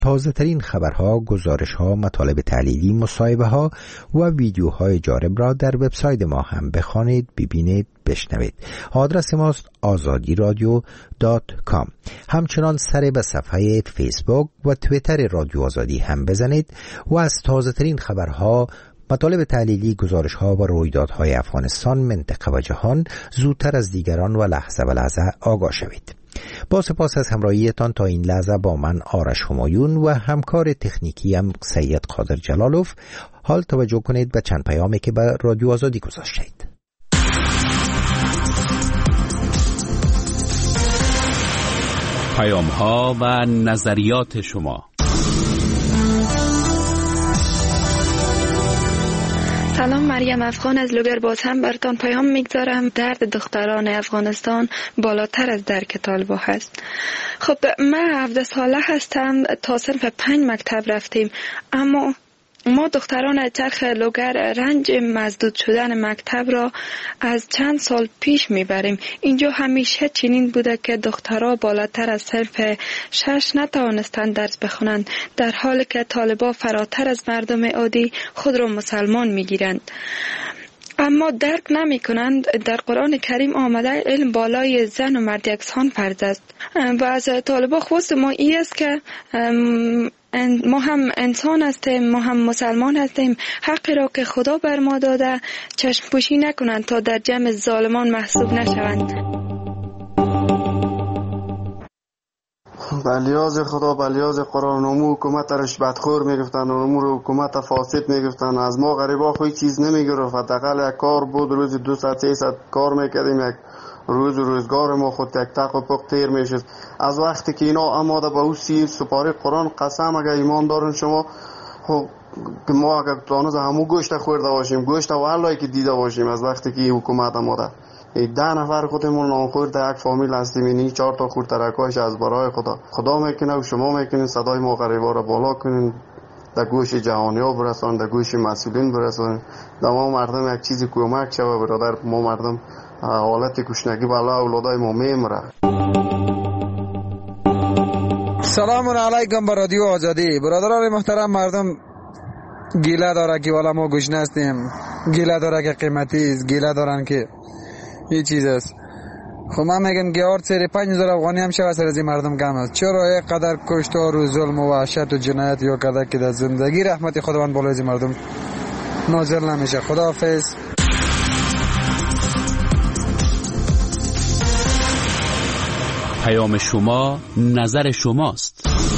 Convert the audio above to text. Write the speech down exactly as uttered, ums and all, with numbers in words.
تازه ترین خبرها، گزارشها، مطالب تحلیلی، مصاحبه‌ها و ویدیوهای جالب را در وبسایت ما هم بخوانید، ببینید، بشنوید. آدرس ماست آزادی رادیو دات کام. همچنان سر به صفحه فیسبوک و توییتر رادیو آزادی هم بزنید و از تازه ترین خبرها، مطالب تحلیلی، گزارش‌ها و رویدادهای افغانستان، منطقه و جهان زودتر از دیگران و لحظه و لحظه آگاه شوید. با سپاس از همراهیتان تا این لحظه با من آرش همایون و همکار تکنیکی هم سید قادر جلالوف. حال توجه کنید به چند پیامی که به رادیو آزادی گذاشتید. پیام‌ها و نظریات شما. سلام، مریم افغان از لوگر باز هم براتون پیام میگذارم. درد دختران افغانستان بالاتر از درک طالبان هست. خب من هفده ساله هستم، تا صنف پنج مکتب رفتیم، اما ما دختران چرخ لوگر رنج مزدود شدن مکتب را از چند سال پیش میبریم. اینجا همیشه چنین بوده که دخترها بالاتر از صنف شش نتوانستند درس بخونند، در حالی که طالبان فراتر از مردم عادی خود را مسلمان میگیرند. اما درک نمی کنند در قرآن کریم آمده علم بالای زن و مرد یکسان فرض است و از طالبان خواست ما ای است که ما هم انسان هستیم، ما هم مسلمان هستیم، حقی را که خدا بر ما داده چشم پوشی نکنند تا در جمع ظالمان محسوب نشوند. بلیاز خدا، بلیاز قرآن، امو حکومت رش بدخور میگفتن و امو حکومت فاسد میگفتن. از ما غریبا خوی چیز نمیگرفت. حداقل یک کار بود روز دو ست سه ست کار میکردیم، یک روز روزگار ما خود یک تق و پق تیر میشد. از وقتی که اینا آماده به او سیر سپاره قرآن قسم اگر ایمان دارن شما، خب ما اگر تانوز همو گوشت خورده باشیم، گوشت والایی که دیده باشیم، از وقتی که حکومت آماده ده نفر خودمون نام خورده یک فامیل هستیم، اینی چهار تا خورد ترکایش از برای خدا خدا میکنه و شما میکنین صدای ما غریبا را بالا کنین، در گوش جهانی ها برسان، در گوش مسئولین برسان، در ما مردم یک چیزی کمک شوه. برادر ما مردم حالت کشنگی بالا اولادای ما میمره. سلام علیکم با رادیو آزادی. برادران محترم، مردم گیله داره که والا ما گوش نستیم، گیله داره که قیمتی است، گیله دارن که این چیز است. خب من میگم که آرد سری پنج هزار افغانی هم شوه سر از این مردم کم است. چرا یک قدر کشتار و ظلم و وحشت و جنایت یا کده که در زندگی رحمت خداوند بالای این مردم نازل نمیشه. خداحافظ. پیام شما نظر شماست.